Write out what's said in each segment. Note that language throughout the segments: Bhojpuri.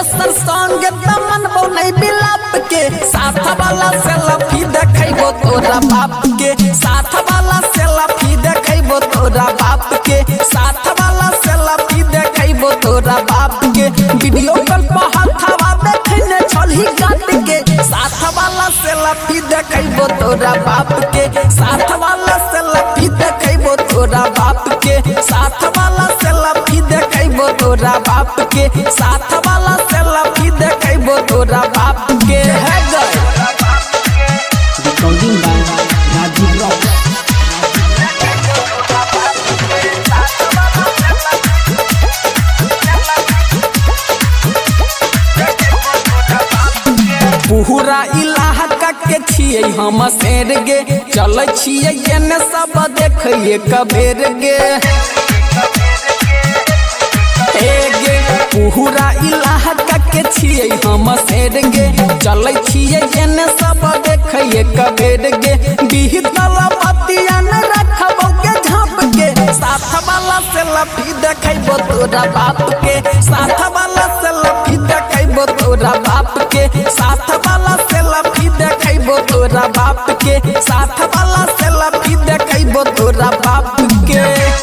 दोसर संग दमन बोनै बिलाप के साथ वाला सेल्फी देखैबो तोरा बाप के साथ वाला सेल्फी देखैबो तोरा बाप के साथ वाला सेल्फी देखैबो तोरा बाप के वीडियो कॉल पर हाथवा देखने छलही काट के साथ वाला सेल्फी देखैबो तोरा बाप के साथ वाला सेल्फी देखैबो तोरा बाप के साथ वाला सेल्फी देखैबो तोरा बाप के साथ वाला सेल्फी देखैबो तोरा बाप के है गए रिकॉर्डिंग बाय राजीव रॉक। पूरा इलाका के छियै हम शेर गे चलै छियै एने सब देखिए कबेर गे गे पूरा इलाका के छियै हम शेर गे चलै छियै एने सब देखिए कबेर गे बिहतल बतिया न रखबो के झाँप के साथ वाला सेल्फी देखैबो तोरा बाप के साथ वाला सेल्फी देखैबो तोरा बाप के साथ वाला सेल्फी देखैबो तोरा बाप के साथ वाला सेल्फी देखैबो तोरा बाप के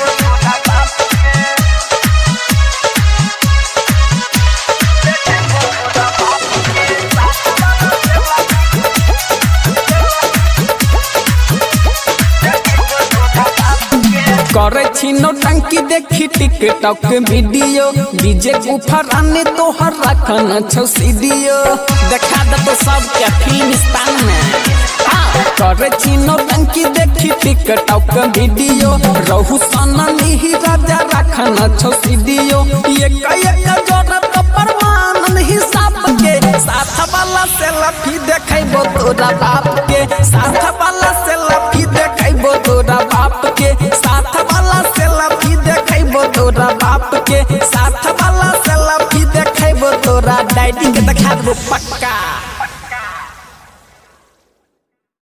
करे छी नौटंकी देखी टिकटॉक वीडियो डीजे गुफरानी तोहर रखन छौ सीडियो देखा दे तो सबके फिल्मिस्तान में करे छी नौटंकी देखी टिकटॉक वीडियो रहु सननी ही राजा रखन छौ सीडियो एक जोड़त परमान हिसाब के साथ वाला सेल्फी देखैबो तोरा बाप के साथ वाला सेल्फी देखैबो तोरा बाप के साथ वाला सेल्फी देखैबो तोरा बाप के साथ वाला सेल्फी देखैबो तोरा डैडी के देखा देबो।